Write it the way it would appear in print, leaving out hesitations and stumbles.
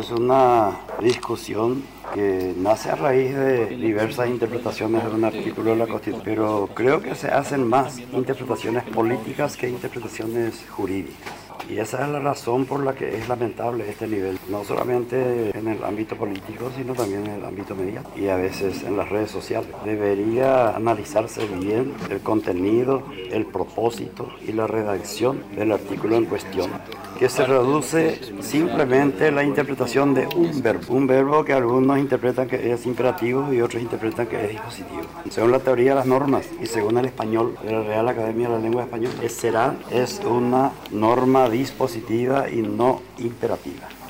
Es una discusión que nace a raíz de diversas interpretaciones de un artículo de la Constitución, pero creo que se hacen más interpretaciones políticas que interpretaciones jurídicas. Y esa es la razón por la que es lamentable este nivel, no solamente en el ámbito político, sino también en el ámbito mediático y a veces en las redes sociales. Debería analizarse bien el contenido, el propósito y la redacción del artículo en cuestión, que se reduce simplemente a la interpretación de un verbo que algunos interpretan que es imperativo y otros interpretan que es dispositivo. Según la teoría de las normas y según el español de la Real Academia de la Lengua Española, es una norma dispositiva y no imperativa.